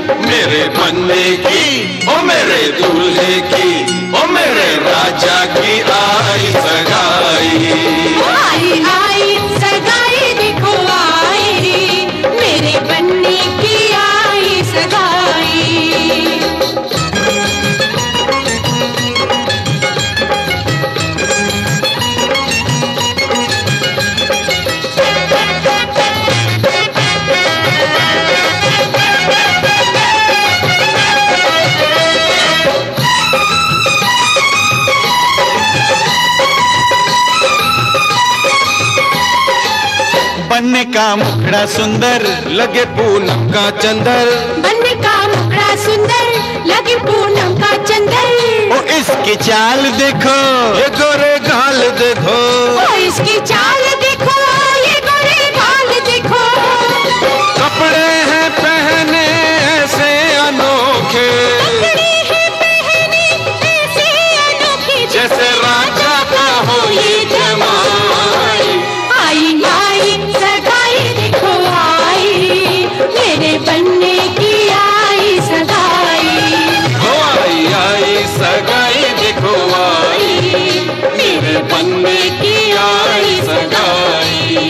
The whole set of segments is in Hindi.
मेरे बनने की, ओ मेरे दूल्हे की, ओ मेरे राजा की आई सगाई। आई आई सगाई देखो आई, मेरे बनने की आई सगाई। बनने का मुखड़ा सुंदर लगे पूनम का चंदर, बनने का मुखड़ा सुंदर लगे पूनम का चंदर। ओ इसकी चाल देखो, ये गोरे गाल देखो, ओ इसकी चाल देखो, ये गोरे गाल देखो। कपड़े हैं पहने ऐसे अनोखे, कपड़े हैं पहने ऐसे अनोखे, जैसे राजा का हो ये जमाई। आई आई सगाई देखो आई, मेरे बनने की आई सगाई। ओ आई आई सगाई देखो आई, मेरे बनने की आई सगाई।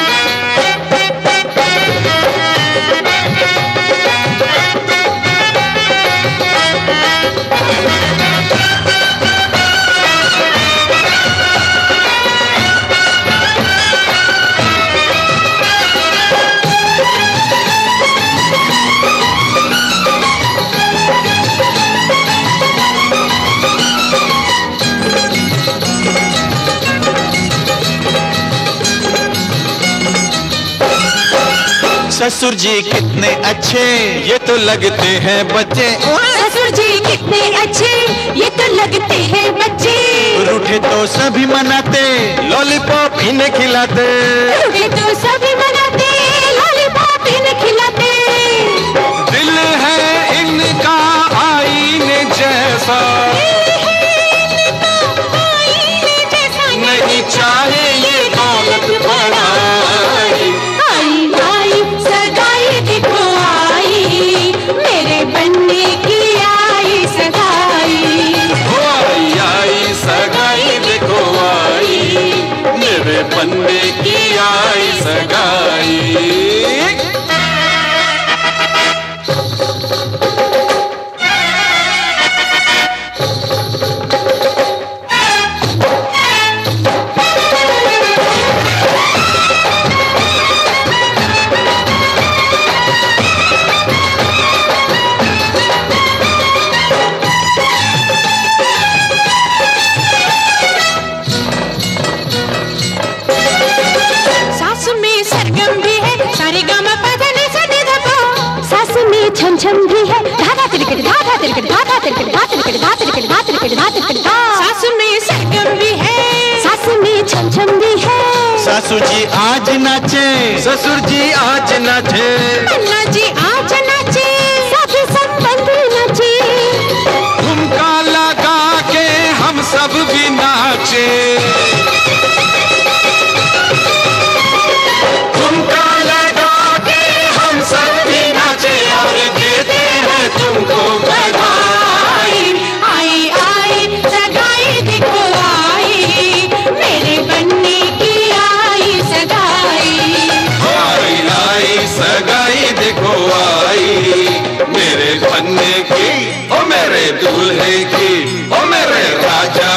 ससुर जी कितने अच्छे, ये तो लगते हैं बच्चे। ससुर जी कितने अच्छे, ये तो लगते हैं बच्चे। रूठे तो सभी मनाते, लॉलीपॉप इन्हें खिलाते। रूठे तो सभी मनाते, लॉलीपॉप इन्हें खिलाते। दिल है इनका आईने जैसा, नहीं चाहे ये दौलत बढ़ाई। आई आई सगाई देखो आई, मेरे बनने की आई सगाई। ओ आई आई सगाई देखो आई, मेरे बनने की आई सगाई। छम छम भी है, धाधा तिरकट धाधा तिरकट धाधा तिरकट धा तिरकट धा तिरकट धा तिरकट धा तिरकट धा। सासु में सरगम भी है, सासु में छम छम भी है। सासू जी आज नाचे, ससुर जी आज नाचे, अन्ना जी आज नाचे, सभी संबंध नाचे। ठुमका लगा के हम सब भी नाचे, ठुमका लगा के हम सब भी नाचे और देते हैं तुमको बधाई। आई आई सगाई देखो आई, मेरे बनने की आई सगाई। आई आई सगाई देखो आई, मेरे बनने की, ओ मेरे दूल्हे की, ओ मेरे राजा